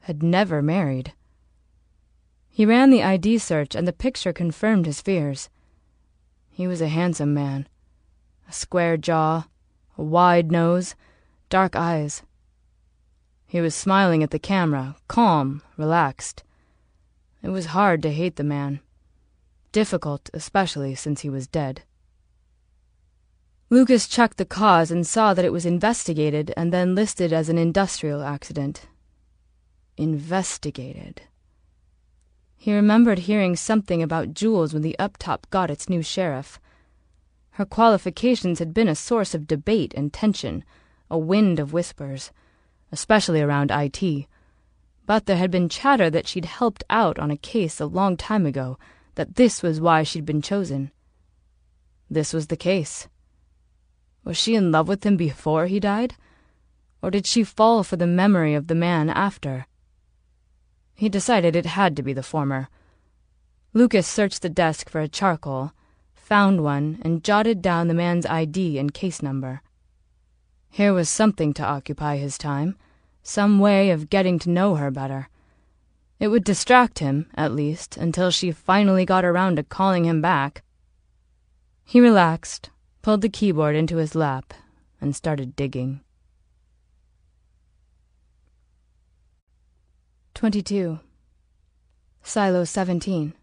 had never married. He ran the ID search, and the picture confirmed his fears. He was a handsome man. A square jaw, a wide nose, dark eyes. He was smiling at the camera, calm, relaxed. It was hard to hate the man. Difficult, especially since he was dead. Lucas checked the cause and saw that it was investigated and then listed as an industrial accident. Investigated. He remembered hearing something about Jules when the Uptop got its new sheriff. Her qualifications had been a source of debate and tension, a wind of whispers, especially around IT. But there had been chatter that she'd helped out on a case a long time ago, that this was why she'd been chosen. This was the case. Was she in love with him before he died? Or did she fall for the memory of the man after? He decided it had to be the former. Lucas searched the desk for a charcoal, found one, and jotted down the man's ID and case number. Here was something to occupy his time, some way of getting to know her better. It would distract him, at least, until she finally got around to calling him back. He relaxed, pulled the keyboard into his lap, and started digging. 22. Silo 17.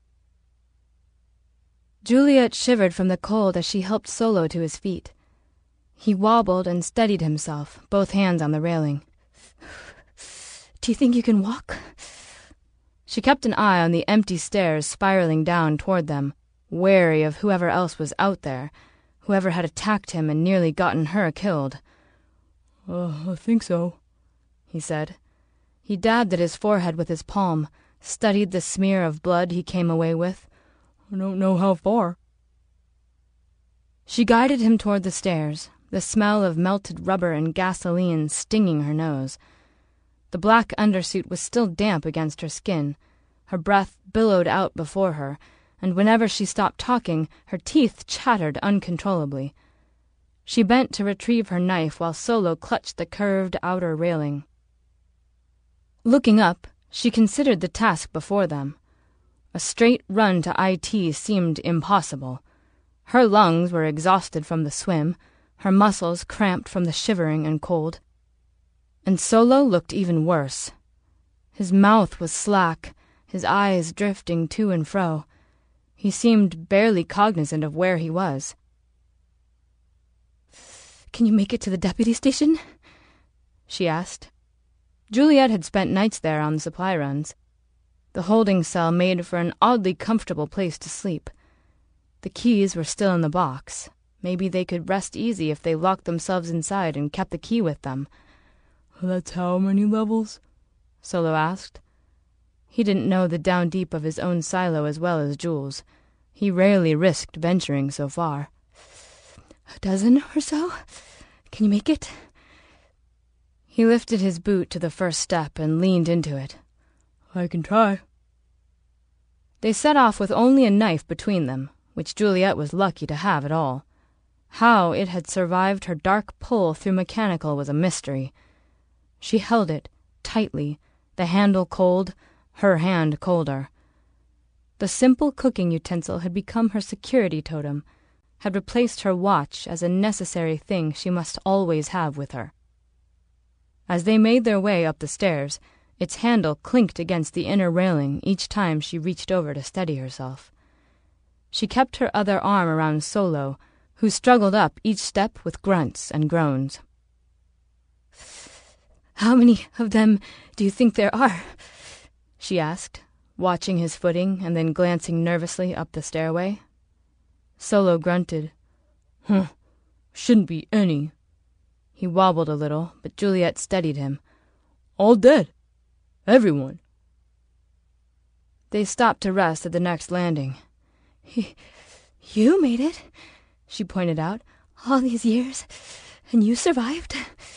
Juliet shivered from the cold as she helped Solo to his feet. He wobbled and steadied himself, both hands on the railing. Do you think you can walk? She kept an eye on the empty stairs spiraling down toward them, wary of whoever else was out there, whoever had attacked him and nearly gotten her killed. I think so, he said. He dabbed at his forehead with his palm, studied the smear of blood he came away with. I don't know how far. She guided him toward the stairs, the smell of melted rubber and gasoline stinging her nose. The black undersuit was still damp against her skin. Her breath billowed out before her, and whenever she stopped talking, her teeth chattered uncontrollably. She bent to retrieve her knife while Solo clutched the curved outer railing. Looking up, she considered the task before them. A straight run to IT seemed impossible. Her lungs were exhausted from the swim, her muscles cramped from the shivering and cold. And Solo looked even worse. His mouth was slack, his eyes drifting to and fro. He seemed barely cognizant of where he was. Can you make it to the deputy station? She asked. Juliet had spent nights there on the supply runs. The holding cell made for an oddly comfortable place to sleep. The keys were still in the box. Maybe they could rest easy if they locked themselves inside and kept the key with them. That's how many levels? Solo asked. He didn't know the down deep of his own silo as well as Jules. He rarely risked venturing so far. A dozen or so? Can you make it? He lifted his boot to the first step and leaned into it. I can try. They set off with only a knife between them, which Juliet was lucky to have at all. How it had survived her dark pull through mechanical was a mystery. She held it, tightly, the handle cold, her hand colder. The simple cooking utensil had become her security totem, had replaced her watch as a necessary thing she must always have with her. As they made their way up the stairs, its handle clinked against the inner railing each time she reached over to steady herself. She kept her other arm around Solo, who struggled up each step with grunts and groans. How many of them do you think there are? She asked, watching his footing and then glancing nervously up the stairway. Solo grunted. Shouldn't be any. He wobbled a little, but Juliet steadied him. All dead. Everyone. They stopped to rest at the next landing. You made it, she pointed out. All these years, and you survived?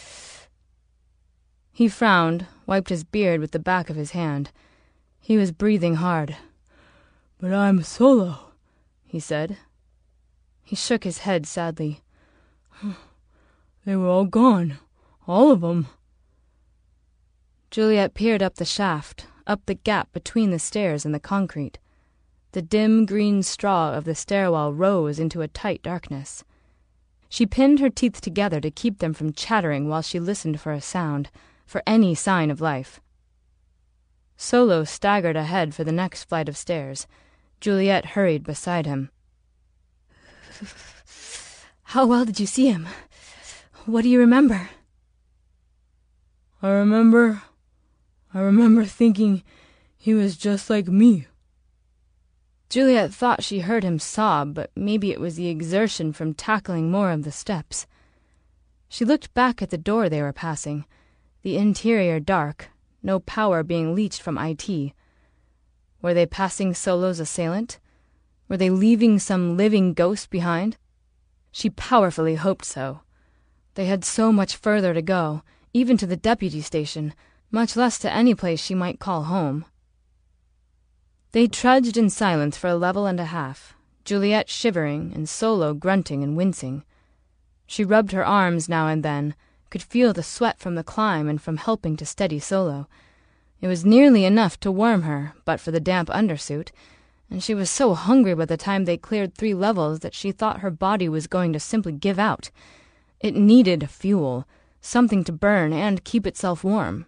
He frowned, wiped his beard with the back of his hand. He was breathing hard. But I'm Solo, he said. He shook his head sadly. They were all gone. All of them. Juliet peered up the shaft, up the gap between the stairs and the concrete. The dim green straw of the stairwell rose into a tight darkness. She pinned her teeth together to keep them from chattering while she listened for a sound, for any sign of life. Solo staggered ahead for the next flight of stairs. Juliet hurried beside him. "How well did you see him? What do you remember?" I remember thinking he was just like me." Juliet thought she heard him sob, but maybe it was the exertion from tackling more of the steps. She looked back at the door they were passing, the interior dark, no power being leached from IT. Were they passing Solo's assailant? Were they leaving some living ghost behind? She powerfully hoped so. They had so much further to go, even to the deputy station, much less to any place she might call home. They trudged in silence for a level and a half, Juliet shivering and Solo grunting and wincing. She rubbed her arms now and then, could feel the sweat from the climb and from helping to steady Solo. It was nearly enough to warm her, but for the damp undersuit, and she was so hungry by the time they cleared 3 levels that she thought her body was going to simply give out. It needed fuel, something to burn and keep itself warm.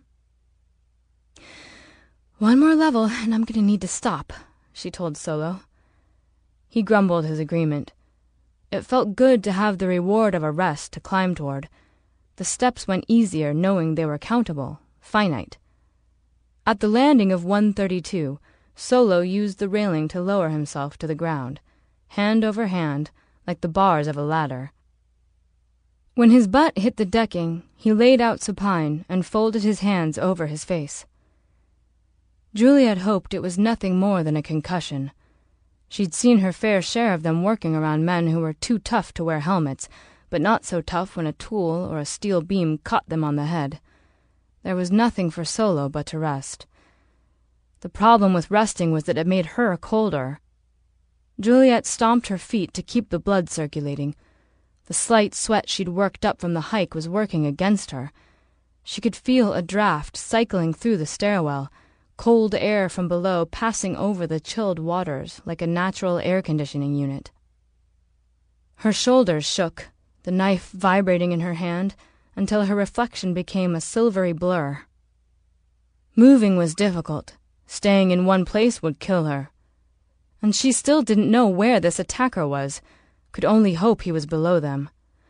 "One more level, and I'm going to need to stop," she told Solo. He grumbled his agreement. It felt good to have the reward of a rest to climb toward. The steps went easier knowing they were countable, finite. At the landing of 132, Solo used the railing to lower himself to the ground, hand over hand, like the bars of a ladder. When his butt hit the decking, he laid out supine and folded his hands over his face. Juliet hoped it was nothing more than a concussion. She'd seen her fair share of them working around men who were too tough to wear helmets, but not so tough when a tool or a steel beam caught them on the head. There was nothing for Solo but to rest. The problem with resting was that it made her colder. Juliet stomped her feet to keep the blood circulating. The slight sweat she'd worked up from the hike was working against her. She could feel a draft cycling through the stairwell, cold air from below passing over the chilled waters like a natural air conditioning unit. Her shoulders shook, the knife vibrating in her hand, until her reflection became a silvery blur. Moving was difficult. Staying in one place would kill her. And she still didn't know where this attacker was, could only hope he was below them.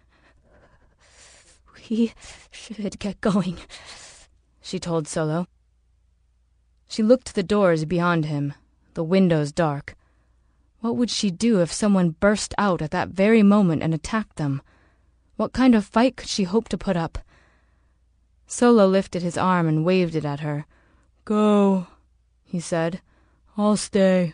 "We should get going," she told Solo. She looked to the doors beyond him, the windows dark. What would she do if someone burst out at that very moment and attacked them? What kind of fight could she hope to put up? Solo lifted his arm and waved it at her. "Go," he said. "I'll stay."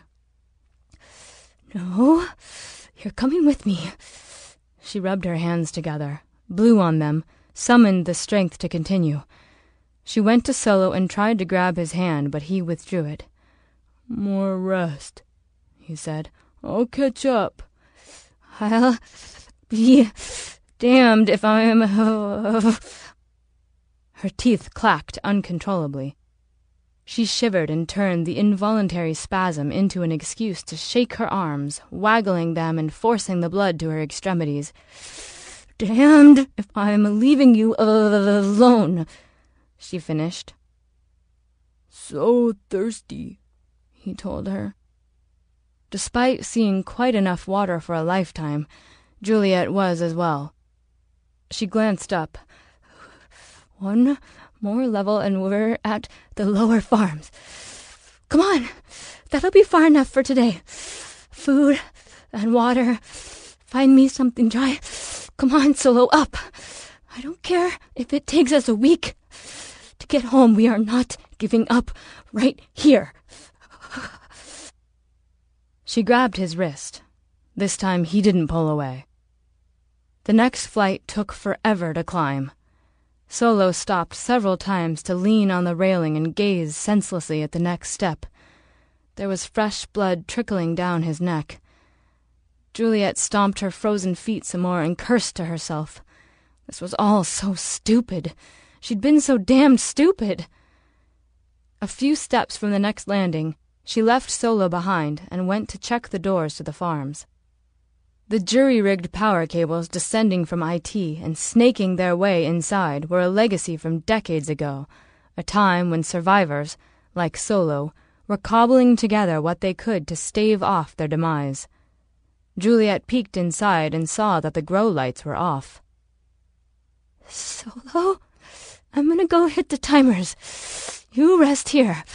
"No, you're coming with me." She rubbed her hands together, blew on them, summoned the strength to continue. She went to Solo and tried to grab his hand, but he withdrew it. "More rest," he said. "I'll catch up." "I'll be damned if I'm..." Her teeth clacked uncontrollably. She shivered and turned the involuntary spasm into an excuse to shake her arms, waggling them and forcing the blood to her extremities. "Damned if I'm leaving you alone," she finished. "So thirsty," he told her. Despite seeing quite enough water for a lifetime, Juliet was as well. She glanced up. "One more level and we're at the lower farms. Come on, that'll be far enough for today. Food and water. Find me something dry. Come on, Solo, up. I don't care if it takes us a week. To get home, we are not giving up right here." She grabbed his wrist. This time he didn't pull away. The next flight took forever to climb. Solo stopped several times to lean on the railing and gaze senselessly at the next step. There was fresh blood trickling down his neck. Juliet stomped her frozen feet some more and cursed to herself. This was all so stupid. She'd been so damned stupid. A few steps from the next landing, she left Solo behind and went to check the doors to the farms. The jury-rigged power cables descending from IT and snaking their way inside were a legacy from decades ago, a time when survivors, like Solo, were cobbling together what they could to stave off their demise. Juliet peeked inside and saw that the grow lights were off. "Solo, I'm gonna go hit the timers. You rest here."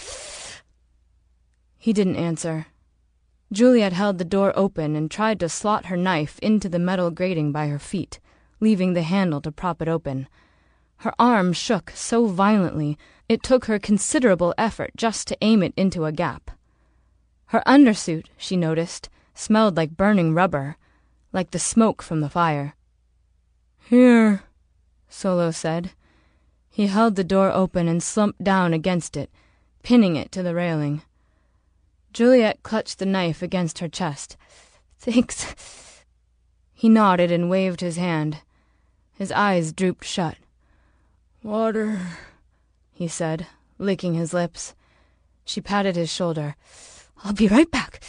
He didn't answer. Juliet held the door open and tried to slot her knife into the metal grating by her feet, leaving the handle to prop it open. Her arm shook so violently it took her considerable effort just to aim it into a gap. Her undersuit, she noticed, smelled like burning rubber, like the smoke from the fire. "Here," Solo said. He held the door open and slumped down against it, pinning it to the railing. Juliet clutched the knife against her chest. "Thanks." He nodded and waved his hand. His eyes drooped shut. "Water," he said, licking his lips. She patted his shoulder. "I'll be right back."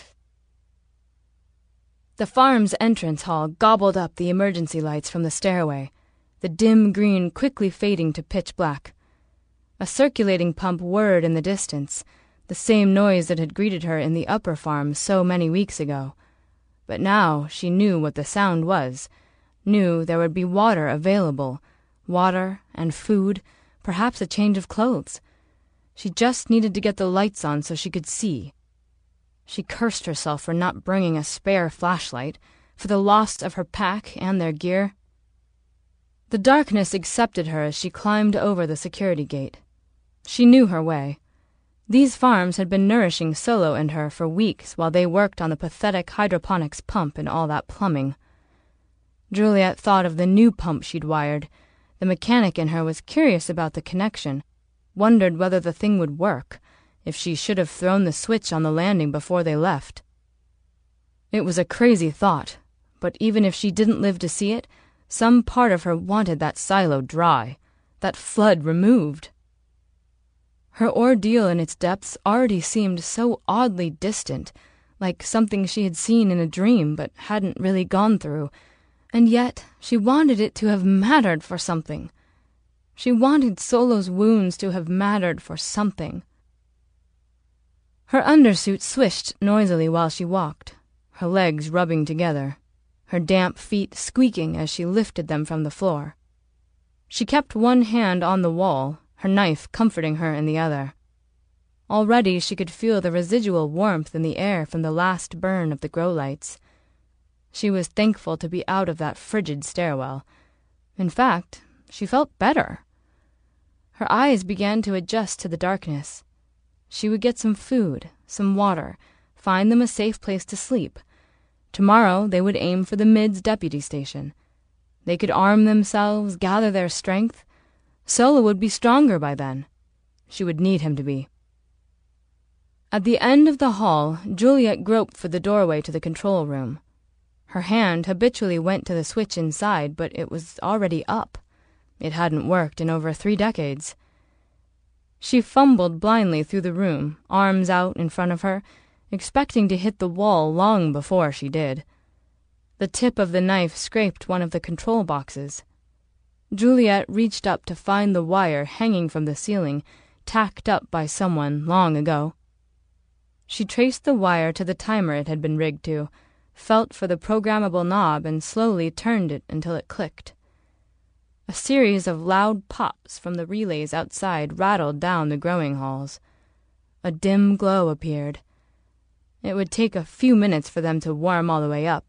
The farm's entrance hall gobbled up the emergency lights from the stairway, the dim green quickly fading to pitch black. A circulating pump whirred in the distance, the same noise that had greeted her in the upper farm so many weeks ago. But now she knew what the sound was, knew there would be water available, water and food, perhaps a change of clothes. She just needed to get the lights on so she could see. She cursed herself for not bringing a spare flashlight, for the loss of her pack and their gear. The darkness accepted her as she climbed over the security gate. She knew her way. These farms had been nourishing Solo and her for weeks while they worked on the pathetic hydroponics pump and all that plumbing. Juliet thought of the new pump she'd wired. The mechanic in her was curious about the connection, wondered whether the thing would work, if she should have thrown the switch on the landing before they left. It was a crazy thought, but even if she didn't live to see it, some part of her wanted that silo dry, that flood removed. Her ordeal in its depths already seemed so oddly distant, like something she had seen in a dream but hadn't really gone through, and yet she wanted it to have mattered for something. She wanted Solo's wounds to have mattered for something. Her undersuit swished noisily while she walked, her legs rubbing together, her damp feet squeaking as she lifted them from the floor. She kept one hand on the wall, her knife comforting her in the other. Already she could feel the residual warmth in the air from the last burn of the grow lights. She was thankful to be out of that frigid stairwell. In fact, she felt better. Her eyes began to adjust to the darkness. She would get some food, some water, find them a safe place to sleep. Tomorrow they would aim for the MIDS deputy station. They could arm themselves, gather their strength. Solo would be stronger by then. She would need him to be. At the end of the hall, Juliet groped for the doorway to the control room. Her hand habitually went to the switch inside, but it was already up. It hadn't worked in over 3 decades. She fumbled blindly through the room, arms out in front of her, expecting to hit the wall long before she did. The tip of the knife scraped one of the control boxes. Juliet reached up to find the wire hanging from the ceiling, tacked up by someone long ago. She traced the wire to the timer it had been rigged to, felt for the programmable knob and slowly turned it until it clicked. A series of loud pops from the relays outside rattled down the growing halls. A dim glow appeared. It would take a few minutes for them to warm all the way up.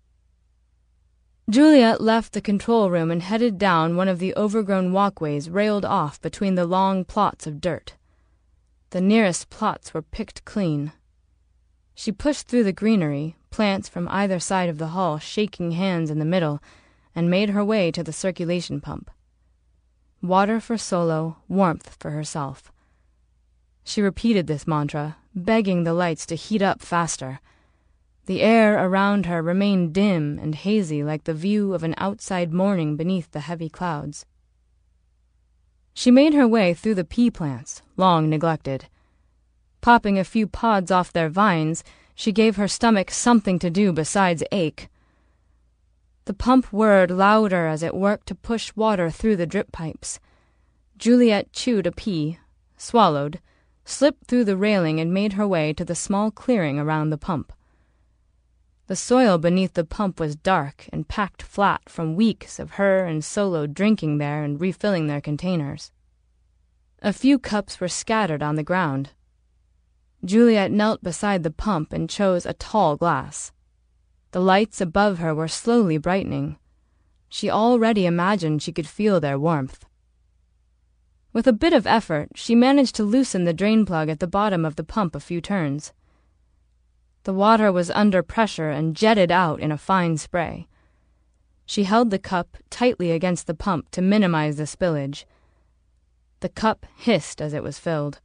Juliet left the control room and headed down one of the overgrown walkways railed off between the long plots of dirt. The nearest plots were picked clean. She pushed through the greenery, plants from either side of the hall shaking hands in the middle, and made her way to the circulation pump. Water for Solo, warmth for herself. She repeated this mantra, begging the lights to heat up faster. The air around her remained dim and hazy like the view of an outside morning beneath the heavy clouds. She made her way through the pea plants, long neglected. Popping a few pods off their vines, she gave her stomach something to do besides ache. The pump whirred louder as it worked to push water through the drip pipes. Juliet chewed a pea, swallowed, slipped through the railing and made her way to the small clearing around the pump. The soil beneath the pump was dark and packed flat from weeks of her and Solo drinking there and refilling their containers. A few cups were scattered on the ground. Juliet knelt beside the pump and chose a tall glass. The lights above her were slowly brightening. She already imagined she could feel their warmth. With a bit of effort, she managed to loosen the drain plug at the bottom of the pump a few turns. The water was under pressure and jetted out in a fine spray. She held the cup tightly against the pump to minimize the spillage. The cup hissed as it was filled.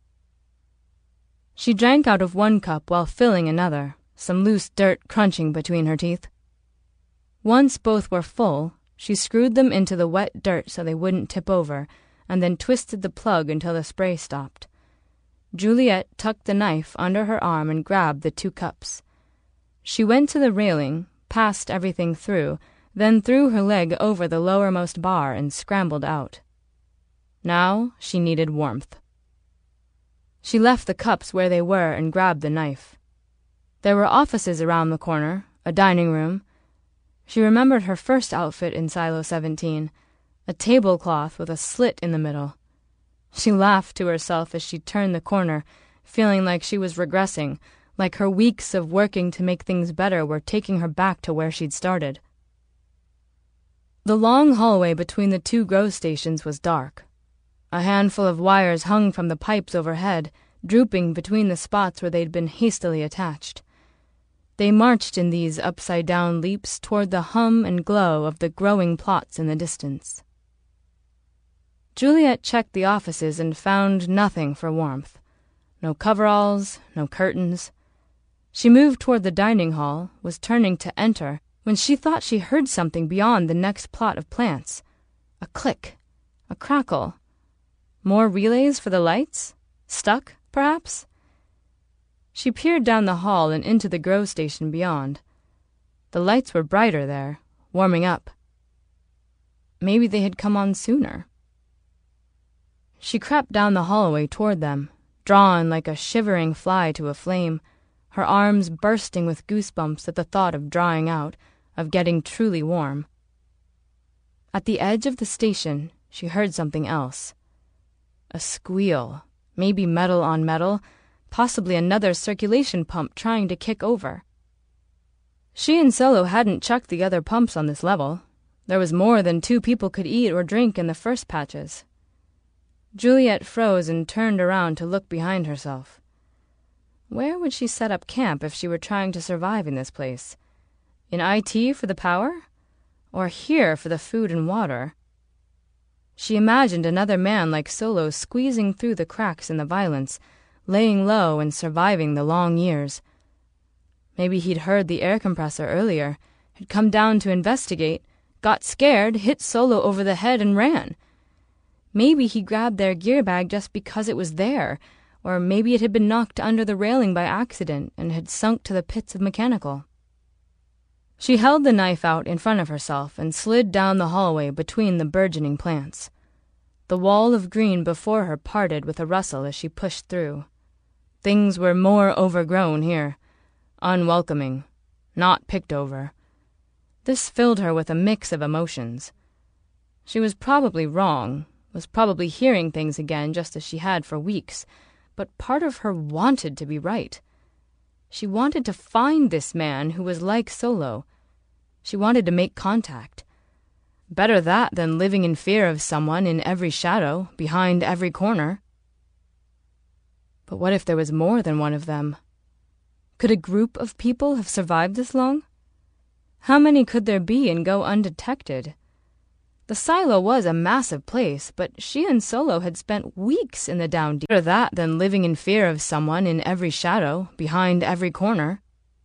She drank out of one cup while filling another, some loose dirt crunching between her teeth. Once both were full, she screwed them into the wet dirt so they wouldn't tip over, and then twisted the plug until the spray stopped. Juliet tucked the knife under her arm and grabbed the 2 cups. She went to the railing, passed everything through, then threw her leg over the lowermost bar and scrambled out. Now she needed warmth. She left the cups where they were and grabbed the knife. There were offices around the corner, a dining room. She remembered her first outfit in Silo 17, a tablecloth with a slit in the middle. She laughed to herself as she turned the corner, feeling like she was regressing, like her weeks of working to make things better were taking her back to where she'd started. The long hallway between the 2 grow stations was dark. A handful of wires hung from the pipes overhead, drooping between the spots where they'd been hastily attached. They marched in these upside-down leaps toward the hum and glow of the growing plots in the distance. Juliet checked the offices and found nothing for warmth. No coveralls, no curtains. She moved toward the dining hall, was turning to enter, when she thought she heard something beyond the next plot of plants. A click, a crackle. More relays for the lights? Stuck, perhaps? She peered down the hall and into the grow station beyond. The lights were brighter there, warming up. Maybe they had come on sooner. She crept down the hallway toward them, drawn like a shivering fly to a flame, her arms bursting with goosebumps at the thought of drying out, of getting truly warm. At the edge of the station, she heard something else. A squeal, maybe metal on metal, possibly another circulation pump trying to kick over. She and Solo hadn't checked the other pumps on this level. There was more than 2 people could eat or drink in the first patches. Juliet froze and turned around to look behind herself. Where would she set up camp if she were trying to survive in this place? In IT for the power? Or here for the food and water? She imagined another man like Solo squeezing through the cracks in the violence, laying low and surviving the long years. Maybe he'd heard the air compressor earlier, had come down to investigate, got scared, hit Solo over the head and ran. Maybe he grabbed their gear bag just because it was there, or maybe it had been knocked under the railing by accident and had sunk to the pits of mechanical. She held the knife out in front of herself and slid down the hallway between the burgeoning plants. The wall of green before her parted with a rustle as she pushed through. Things were more overgrown here, unwelcoming, not picked over. This filled her with a mix of emotions. She was probably wrong, was probably hearing things again just as she had for weeks, but part of her wanted to be right. She wanted to find this man who was like Solo. She wanted to make contact. Better that than living in fear of someone in every shadow, behind every corner. But what if there was more than one of them? Could a group of people have survived this long? How many could there be and go undetected? The silo was a massive place, but she and Solo had spent weeks in the down deep. Better that than living in fear of someone in every shadow, behind every corner.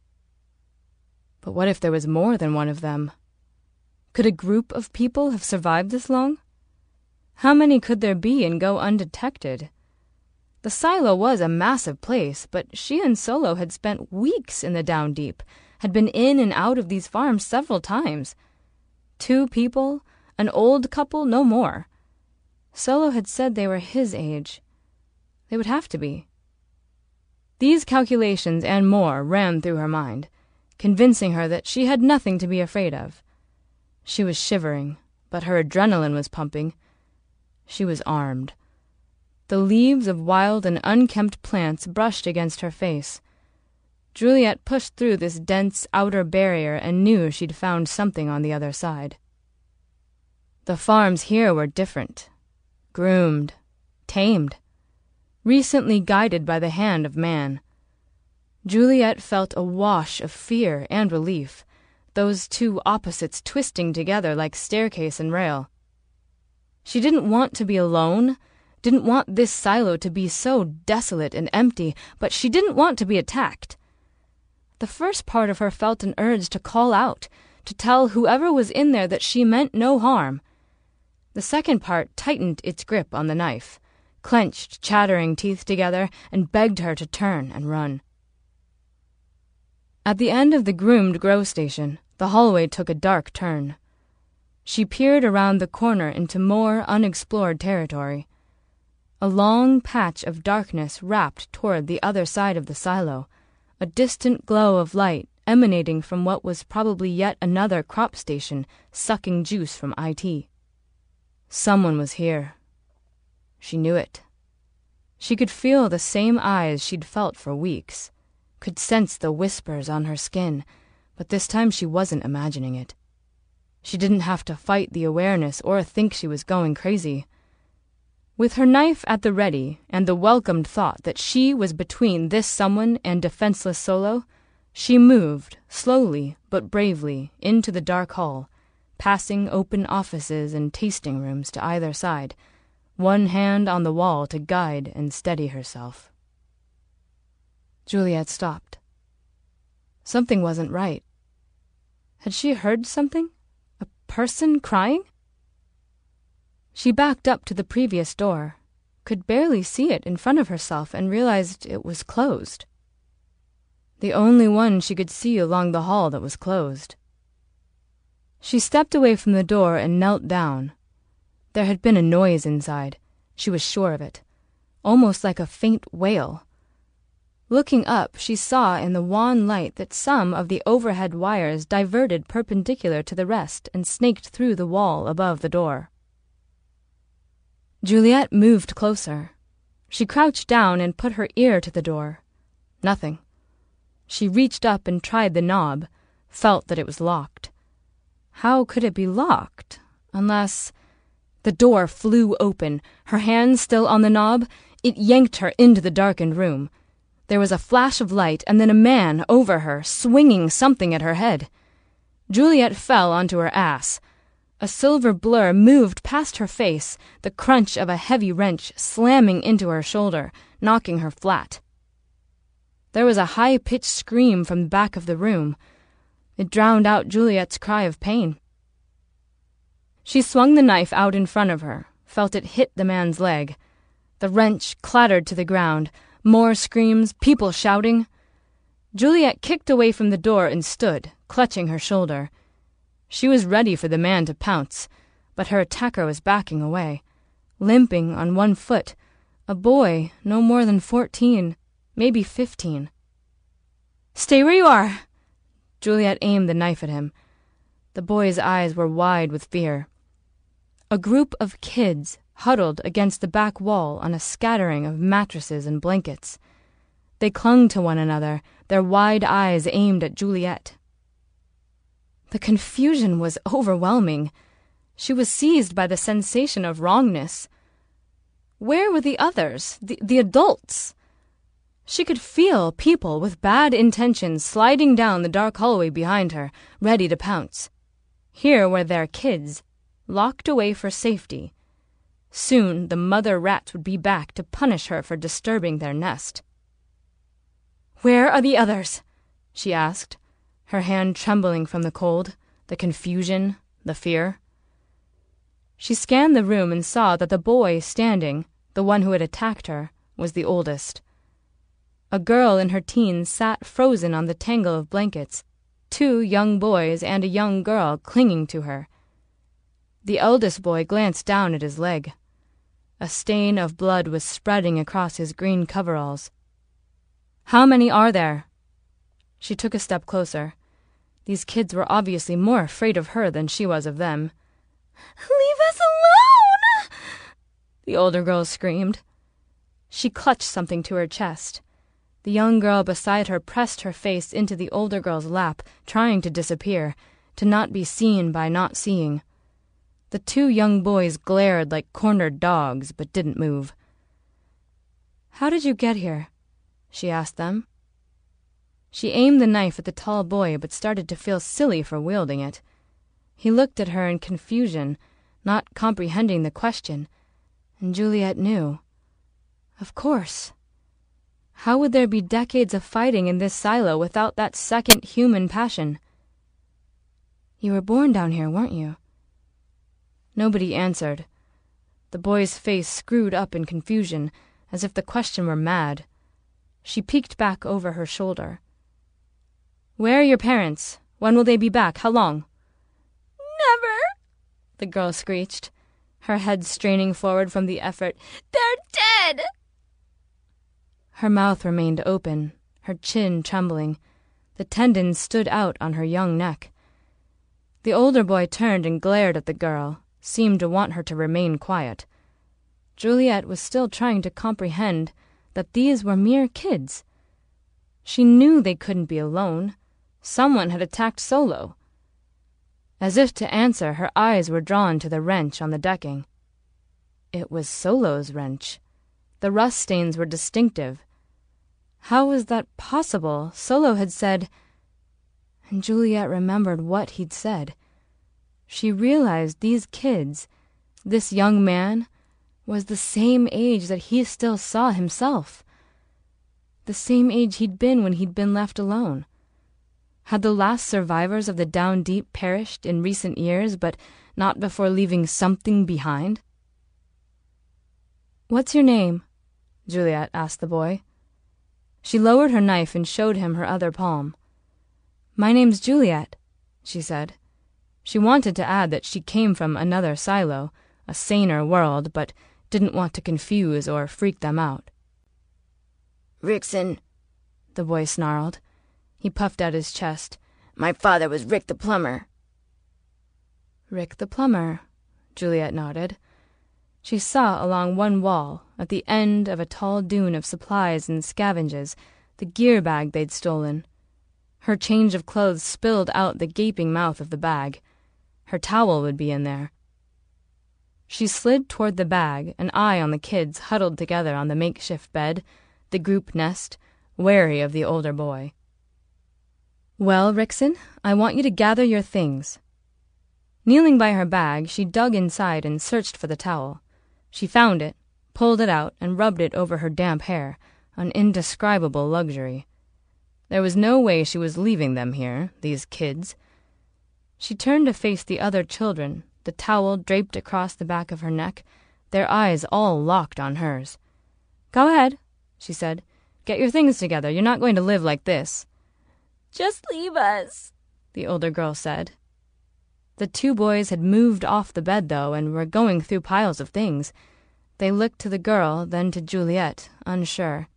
But what if there was more than one of them? Could a group of people have survived this long? How many could there be and go undetected? The silo was a massive place, but she and Solo had spent weeks in the Down Deep, had been in and out of these farms several times. 2 people, an old couple, no more. Solo had said they were his age. They would have to be. These calculations and more ran through her mind, convincing her that she had nothing to be afraid of. She was shivering, but her adrenaline was pumping. She was armed. The leaves of wild and unkempt plants brushed against her face. Juliet pushed through this dense outer barrier and knew she'd found something on the other side. The farms here were different. Groomed. Tamed. Recently guided by the hand of man. Juliet felt a wash of fear and relief, those 2 opposites twisting together like staircase and rail. She didn't want to be alone, didn't want this silo to be so desolate and empty, but she didn't want to be attacked. The first part of her felt an urge to call out, to tell whoever was in there that she meant no harm. The second part tightened its grip on the knife, clenched chattering teeth together, and begged her to turn and run. At the end of the groomed grow station, the hallway took a dark turn. She peered around the corner into more unexplored territory. A long patch of darkness wrapped toward the other side of the silo, a distant glow of light emanating from what was probably yet another crop station sucking juice from IT. Someone was here. She knew it. She could feel the same eyes she'd felt for weeks, could sense the whispers on her skin, but this time she wasn't imagining it. She didn't have to fight the awareness or think she was going crazy. With her knife at the ready and the welcomed thought that she was between this someone and defenseless Solo, she moved, slowly but bravely, into the dark hall, passing open offices and tasting rooms to either side, one hand on the wall to guide and steady herself. Juliet stopped. Something wasn't right. Had she heard something? A person crying? She backed up to the previous door, could barely see it in front of herself, and realized it was closed. The only one she could see along the hall that was closed. She stepped away from the door and knelt down. There had been a noise inside. She was sure of it. Almost like a faint wail. Looking up, she saw in the wan light that some of the overhead wires diverted perpendicular to the rest and snaked through the wall above the door. Juliet moved closer. She crouched down and put her ear to the door. Nothing. She reached up and tried the knob, felt that it was locked. How could it be locked? Unless... The door flew open. Her hand still on the knob, it yanked her into the darkened room. There was a flash of light, and then a man over her, swinging something at her head. Juliet fell onto her ass. A silver blur moved past her face, the crunch of a heavy wrench slamming into her shoulder, knocking her flat. There was a high-pitched scream from the back of the room. It drowned out Juliet's cry of pain. She swung the knife out in front of her, felt it hit the man's leg. The wrench clattered to the ground. More screams, people shouting. Juliet kicked away from the door and stood, clutching her shoulder. She was ready for the man to pounce, but her attacker was backing away, limping on one foot, a boy no more than 14, maybe 15. "Stay where you are!" Juliet aimed the knife at him. The boy's eyes were wide with fear. A group of kids huddled against the back wall on a scattering of mattresses and blankets. They clung to one another, their wide eyes aimed at Juliet. The confusion was overwhelming. She was seized by the sensation of wrongness. Where were the others, the adults? She could feel people with bad intentions sliding down the dark hallway behind her, ready to pounce. Here were their kids, locked away for safety. Soon the mother rats would be back to punish her for disturbing their nest. "Where are the others?" she asked, her hand trembling from the cold, the confusion, the fear. She scanned the room and saw that the boy standing, the one who had attacked her, was the oldest. A girl in her teens sat frozen on the tangle of blankets, 2 young boys and a young girl clinging to her. The eldest boy glanced down at his leg. A stain of blood was spreading across his green coveralls. "How many are there?" She took a step closer. These kids were obviously more afraid of her than she was of them. "Leave us alone!" the older girl screamed. She clutched something to her chest. The young girl beside her pressed her face into the older girl's lap, trying to disappear, to not be seen by not seeing. The 2 young boys glared like cornered dogs, but didn't move. "How did you get here?" she asked them. She aimed the knife at the tall boy, but started to feel silly for wielding it. He looked at her in confusion, not comprehending the question, and Juliet knew. Of course. How would there be decades of fighting in this silo without that second human passion? "You were born down here, weren't you?" Nobody answered. The boy's face screwed up in confusion, as if the question were mad. She peeked back over her shoulder. "Where are your parents? When will they be back? How long?" "Never," the girl screeched, her head straining forward from the effort. "They're dead." Her mouth remained open, her chin trembling. The tendons stood out on her young neck. The older boy turned and glared at the girl, seemed to want her to remain quiet. Juliet was still trying to comprehend that these were mere kids. She knew they couldn't be alone. Someone had attacked Solo. As if to answer, her eyes were drawn to the wrench on the decking. It was Solo's wrench. The rust stains were distinctive. How was that possible? Solo had said... And Juliet remembered what he'd said. She realized these kids, this young man, was the same age that he still saw himself. The same age he'd been when he'd been left alone. Had the last survivors of the Down Deep perished in recent years, but not before leaving something behind? "What's your name?" Juliet asked the boy. She lowered her knife and showed him her other palm. "My name's Juliet," she said. She wanted to add that she came from another silo, a saner world, but didn't want to confuse or freak them out. "Rickson," the boy snarled. He puffed out his chest. "My father was Rick the plumber." "Rick the plumber," Juliet nodded. She saw along one wall, at the end of a tall dune of supplies and scavenges, the gear bag they'd stolen. Her change of clothes spilled out the gaping mouth of the bag. Her towel would be in there. She slid toward the bag, an eye on the kids huddled together on the makeshift bed, the group nest, wary of the older boy. "Well, Rickson, I want you to gather your things." Kneeling by her bag, she dug inside and searched for the towel. She found it, pulled it out, and rubbed it over her damp hair, an indescribable luxury. There was no way she was leaving them here, these kids. She turned to face the other children, the towel draped across the back of her neck, their eyes all locked on hers. "Go ahead," she said. "Get your things together. You're not going to live like this." "Just leave us," the older girl said. The 2 boys had moved off the bed, though, and were going through piles of things. They looked to the girl, then to Juliet, unsure.